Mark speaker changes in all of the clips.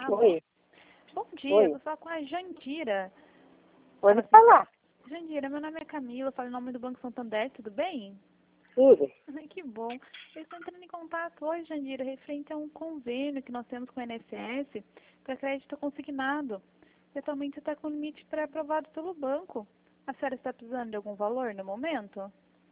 Speaker 1: Alô?
Speaker 2: Oi.
Speaker 1: Bom dia,
Speaker 2: Oi.
Speaker 1: eu vou falar com a Jandira.
Speaker 2: Pode falar.
Speaker 1: Jandira, meu nome é Camila, eu falo em nome do Banco Santander, tudo bem?
Speaker 2: Tudo.
Speaker 1: Ai, que bom. Eu estou entrando em contato hoje, Jandira, referente a um convênio que nós temos com o INSS para crédito consignado. E atualmente você está com limite pré-aprovado pelo banco. A senhora está precisando de algum valor no momento?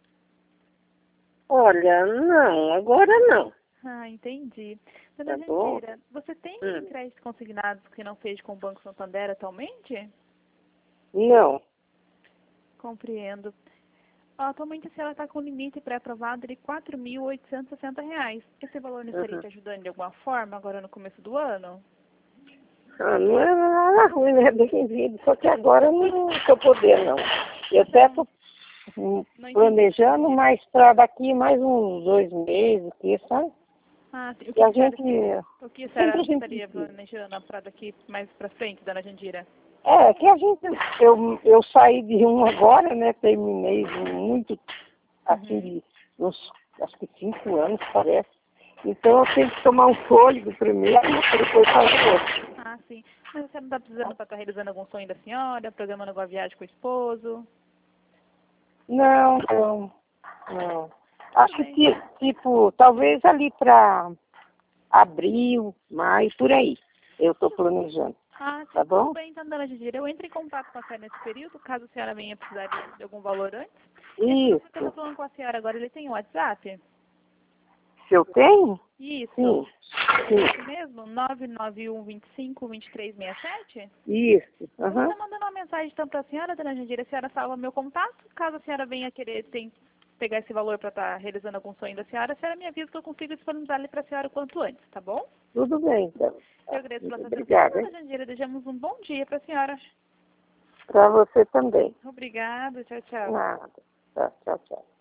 Speaker 2: Olha, não, agora não.
Speaker 1: Ah, entendi.
Speaker 2: Tá
Speaker 1: Dona
Speaker 2: bom?
Speaker 1: Jandira, você tem
Speaker 2: Hum.
Speaker 1: crédito consignado que não seja com o Banco Santander atualmente?
Speaker 2: Não.
Speaker 1: Compreendo. Atualmente a senhora está com limite pré-aprovado de R$ 4.860. Esse valor não estaria
Speaker 2: Uhum.
Speaker 1: te ajudando de alguma forma agora no começo do ano?
Speaker 2: Ah, não é nada ruim, né? Bem-vindo. Só que agora não estou podendo, não. Eu peço
Speaker 1: Não entendi.
Speaker 2: planejando, mas para daqui mais uns 2 meses, aqui, sabe?
Speaker 1: Ah, sim.
Speaker 2: E a gente,
Speaker 1: O que a
Speaker 2: sempre
Speaker 1: senhora
Speaker 2: a gente
Speaker 1: estaria
Speaker 2: precisa.
Speaker 1: planejando para daqui mais para frente, dona Jandira?
Speaker 2: É, que a gente, eu saí de um agora, né? Terminei muito, assim,
Speaker 1: Uhum.
Speaker 2: de uns, acho que 5 anos, parece. Então eu tenho que tomar um fôlego primeiro, para depois fazer outro.
Speaker 1: Ah, sim. Mas a senhora não está precisando para estar realizando algum sonho da senhora, programando alguma viagem com o esposo?
Speaker 2: Não, não, não.
Speaker 1: Tudo
Speaker 2: Acho
Speaker 1: bem.
Speaker 2: que, tipo, talvez ali para abril, maio, por aí. Eu estou planejando,
Speaker 1: Ah, sim,
Speaker 2: tá
Speaker 1: tudo
Speaker 2: bom?
Speaker 1: bem, então, dona Jandira. Eu entro em contato com a senhora nesse período, caso a senhora venha precisar de algum valor antes. Esse número que eu estou
Speaker 2: Isso.
Speaker 1: falando com a senhora agora, ele tem WhatsApp?
Speaker 2: Se eu tenho?
Speaker 1: Isso.
Speaker 2: Sim,
Speaker 1: É esse
Speaker 2: sim.
Speaker 1: mesmo? 991252367?
Speaker 2: Isso.
Speaker 1: Eu vou
Speaker 2: Aham.
Speaker 1: estar mandando uma mensagem então para a senhora, dona Jandira. A senhora salva meu contato. Caso a senhora venha querer pegar esse valor para estar realizando algum sonho da senhora, a senhora me avisa que eu consigo disponibilizar ele para a senhora o quanto antes, tá bom?
Speaker 2: Tudo bem, então.
Speaker 1: Eu
Speaker 2: Tá.
Speaker 1: agradeço pela sua atenção,
Speaker 2: Obrigada,
Speaker 1: dona
Speaker 2: hein?
Speaker 1: Jandira. Desejamos um bom dia para a senhora.
Speaker 2: Para você também.
Speaker 1: Obrigada. Tchau, tchau.
Speaker 2: Nada. Tá, tchau, tchau.